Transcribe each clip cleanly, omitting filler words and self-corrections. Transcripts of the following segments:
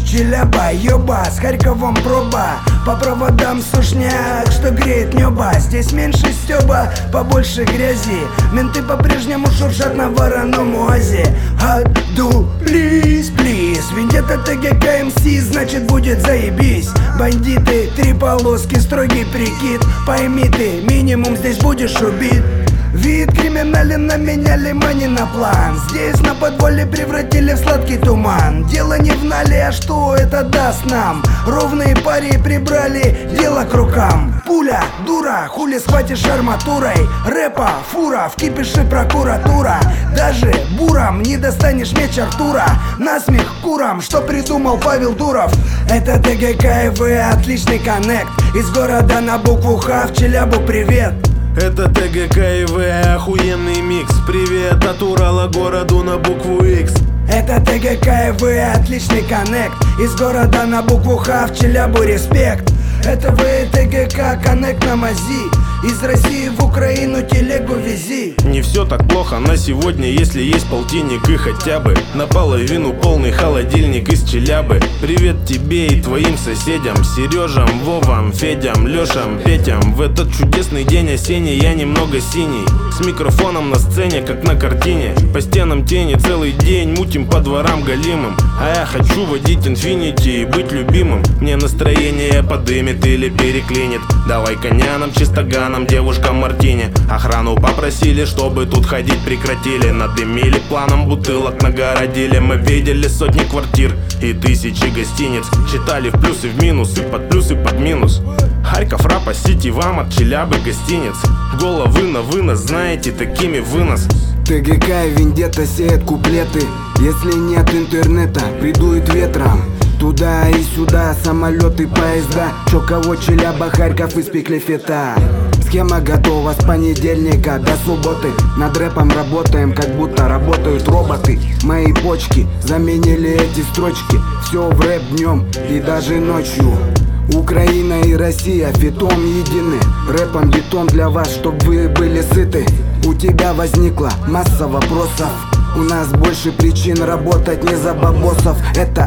Челяба, ёба, с Харьковом проба. По проводам сушняк, что греет небо. Здесь меньше стёба, побольше грязи. Менты по-прежнему шуршат на вороном уазе. Аду, плиз, плиз. Вендетта ТГК МС, значит будет заебись. Бандиты, 3 полоски, строгий прикид. Пойми ты, минимум здесь будешь убит. Вид криминален, наменяли мани на план. Здесь на подвале превратили в сладкий туман. Дело не в нале, а что это даст нам? Ровные пари прибрали дело к рукам. Пуля, дура, хули схватишь арматурой. Рэпа, фура, в кипише прокуратура. Даже буром не достанешь меч Артура. Насмех курам, что придумал Павел Дуров. Это ТГК ИВ, отличный коннект. Из города на букву Х, в Челябу привет. Это ТГК ИВ, охуенный микс. Привет от Урала городу на букву X. Это ТГК ИВ, отличный коннект. Из города на букву Х, в Челябу респект. Это ТГК, коннект на мази. Из России в Украину телегу вези. Не все так плохо на сегодня, если есть полтинник и хотя бы наполовину полный холодильник из Челябы. Привет тебе и твоим соседям, Сережам, Вовам, Федям, Лешам, Петям. В этот чудесный день осенний я немного синий, с микрофоном на сцене, как на картине. По стенам тени целый день мутим по дворам галимым. А я хочу водить инфинити и быть любимым. Мне настроение подымет или переклинит. Давай коня нам чистоганом, девушка Мартини. Охрану попросили, чтобы тут ходить прекратили. Надымили планом, бутылок нагородили. Мы видели сотни квартир и тысячи гостиниц. Читали в плюс и в минус, и под плюс и под минус. Харьков, Рапа, Сити, вам от Челябы гостиниц. Головы на вынос, знаете, такими вынос. ТГК и Вендетта сеят куплеты. Если нет интернета, придует ветром. Туда и сюда, самолеты, поезда. Чё кого, Челяба, Харьков испекли фета. Схема готова с понедельника до субботы. Над рэпом работаем, как будто работают роботы. Мои почки заменили эти строчки. Все в рэп днем и даже ночью. Украина и Россия фитом едины. Рэпом бетон для вас, чтоб вы были сыты. У тебя возникла масса вопросов. У нас больше причин работать не за бабосов. Это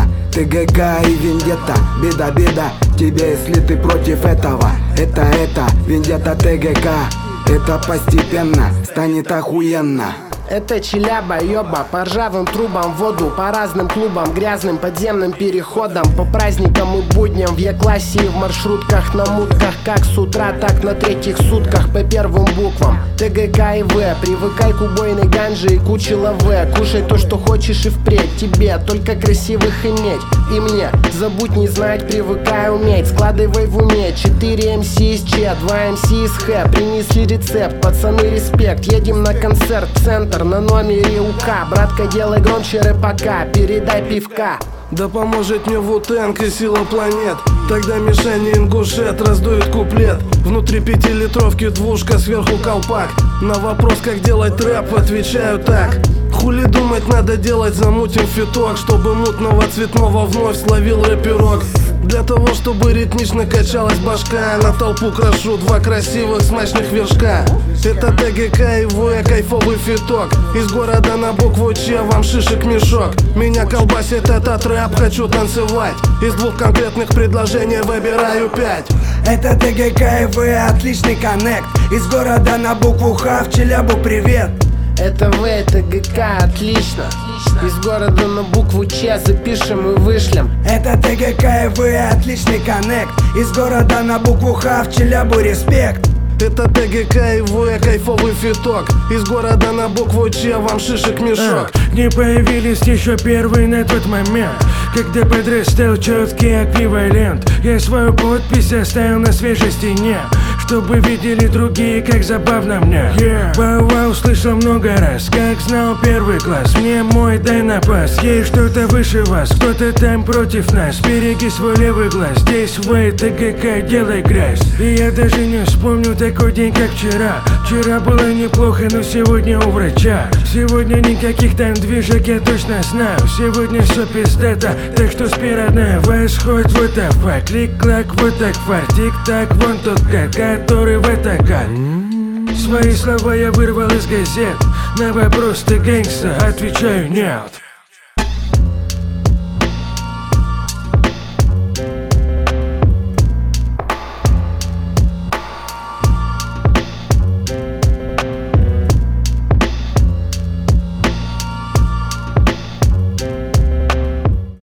ТГК и Вендетта. Беда тебе, если ты против этого. Это Вендетта ТГК. Это постепенно станет охуенно. Это Челяба, ёба, по ржавым трубам воду, по разным клубам, грязным подземным переходам, по праздникам и будням, в Е-классе и в маршрутках, на мутках, как с утра, так на третьих сутках, по первым буквам. ТГК и В, привыкай к убойной ганже и куче лаве. Кушай то, что хочешь и впредь, тебе только красивых иметь. И мне, забудь не знать, привыкай уметь. Складывай в уме, 4 МС из Ч, 2 МС из Х. Принесли рецепт, пацаны, респект. Едем на концерт, центр, на номере УК. Братка, делай громче рэпака, передай пивка. Да поможет мне Ву-Тэнг и сила планет. Тогда Мишань и Ингушет раздует куплет. Внутри 5-литровки двушка, сверху колпак. На вопрос, как делать рэп, отвечаю так. Хули думать, надо делать, замутим фиток, чтобы мутного цветного вновь словил рэперок. Для того, чтобы ритмично качалась башка, на толпу крошу 2 красивых смачных вершка. Это ТГК и ВУЭ, кайфовый фиток. Из города на букву Ч, вам шишек мешок. Меня колбасит этот рэп, хочу танцевать. Из 2 конкретных предложений выбираю 5. Это ТГК и ВУЭ, отличный коннект. Из города на букву Х, в Челябу привет. Это ТГК, отлично. Из города на букву Ч, запишем и вышлем. Это ТГК и ВУЭ, отличный коннект. Из города на букву Х, в Челябу респект. Это ТГК и ВУЭ, кайфовый фиток. Из города на букву Ч, вам шишек мешок. Не появились еще первые на тот момент, когда подрастал четкий эквивалент. Я свою подпись оставил на свежей стене, чтобы видели другие, как забавно мне. Бывал, услышал много раз, как знал первый класс. Мне мой дай на пас, есть что-то выше вас. Кто-то там против нас, береги свой левый глаз. Здесь в ТГК делай грязь. И я даже не вспомню такой день, как вчера. Вчера было неплохо, но сегодня у врача. Сегодня никаких там движек, я точно знаю. Сегодня все пиздато, так что спи, родная. Восход вот так, клик-клак, вот так, тик-так, вон тот гад, который в это гад. Свои слова я вырвал из газет. На вопрос ты гэнгста отвечаю нет.